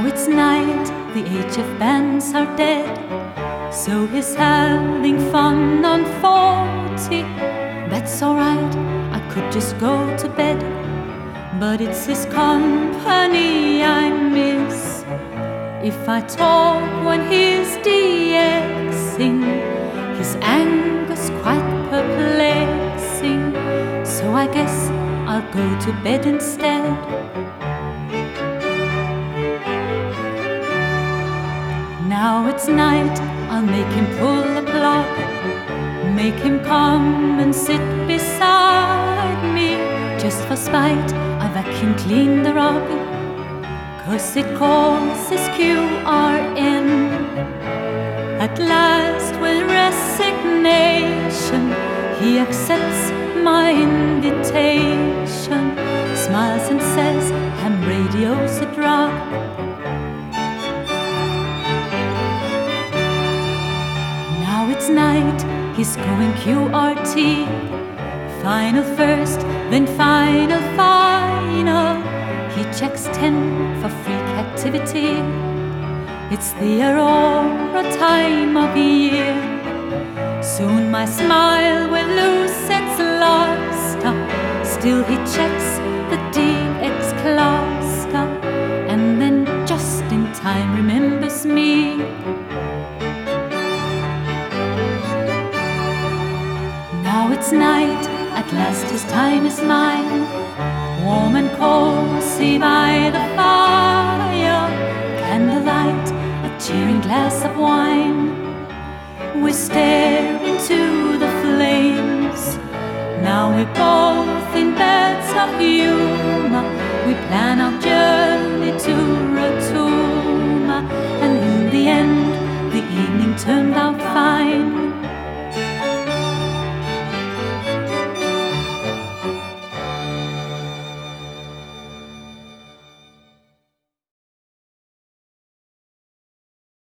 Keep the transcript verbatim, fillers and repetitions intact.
Now it's night, the H F bands are dead, so he's having fun on forty. That's alright, I could just go to bed, but it's his company I miss. If I talk when he's DXing, his anger's quite perplexing, so I guess I'll go to bed instead. Now it's night, I'll make him pull a plug, make him come and sit beside me. Just for spite, I vacuum clean the rug, 'cause it causes Q R N. At last, with resignation, he accepts my invitation, smiles and says ham radio's a drug. Now it's night, he's going Q R T, final first, then final, final. He checks ten for freak activity. It's the Aurora time of year. Soon my smile will lose its luster. Still he checks the D X cluster, and then just in time remembers me. Now it's night, at last his time is mine. Warm and cozy by the fire, candlelight, a cheering glass of wine. We stare into the flames. Now we're both in beds of humor. We plan our journey to